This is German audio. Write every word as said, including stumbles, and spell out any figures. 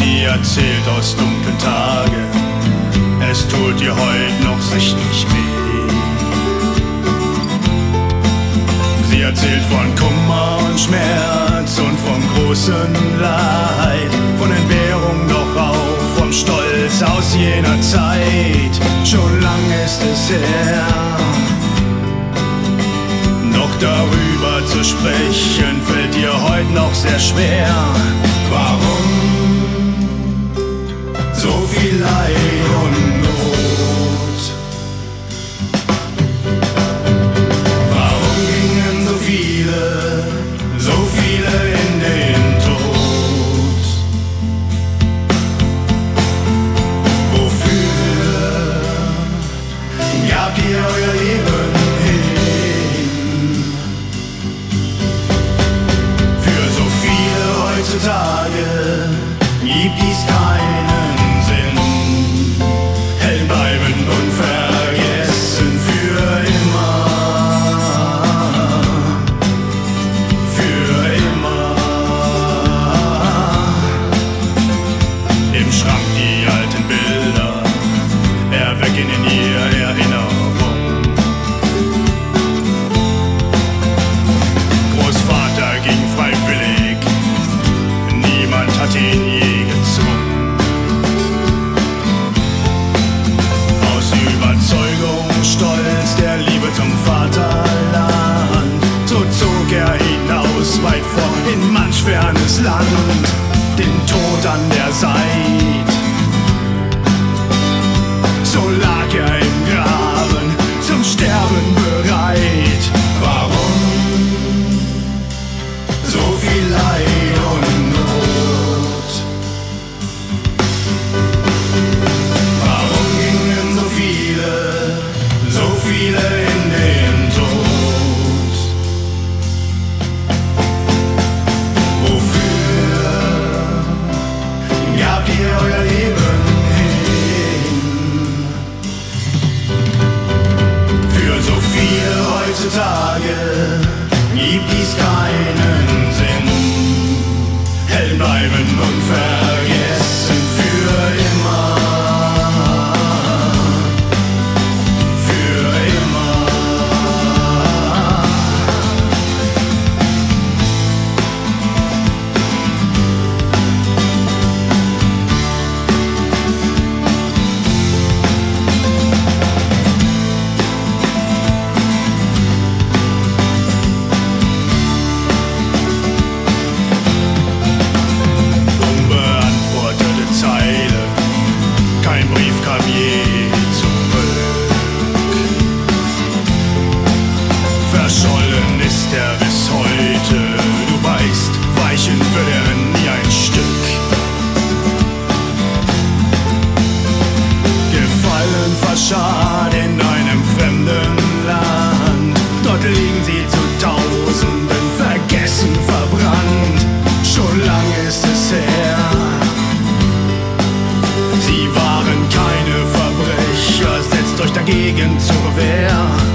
sie erzählt aus dunklen Tagen, es tut ihr heut noch sichtlich weh. Sie erzählt von Kummer und Schmerz und vom großen Leid, von Entbehrung doch auch vom Stolz aus jener Zeit. Schon lang ist es her, doch darüber zu sprechen fällt ihr heute noch sehr schwer. Warum so viel Leid und Not? Warum gingen so viele, so viele in den Tod? Wofür gabt ihr euer Leben hin? Für so viele heutzutage gibt dies keinen Sinn. Helden bleiben unvergessen für immer, für immer. Im Schrank die alten Bilder erwecken in ihr Erinnerung. Großvater ging freiwillig, niemand hat ihn je gezwungen. Aus Überzeugung, Stolz, der Liebe zum Vaterland, so zog er hinaus, weit fort in manch fernes Land, den Tod an der Seite. So lag er im Graben, zum Sterben bereit. Warum so viel Leid und Not? Warum gingen so viele, so viele in den Tod? Wofür gabt ihr euer Leben hin? Für so viele heutzutage gibt dies keinen Sinn. Helden bleiben unvergessen für immer, für immer. Unbeantwortete Zeile, kein Brief kam je zurück. Verschollen ist er bis heute, du weißt, weichen wird er nie ein Stück. Gefallen, verscharrt in einem fremden Land, dort liegen sie zu Tausenden, vergessen, verbrannt. Schon lang ist es her, sie waren keine Verbrecher, setzt euch dagegen zur Wehr.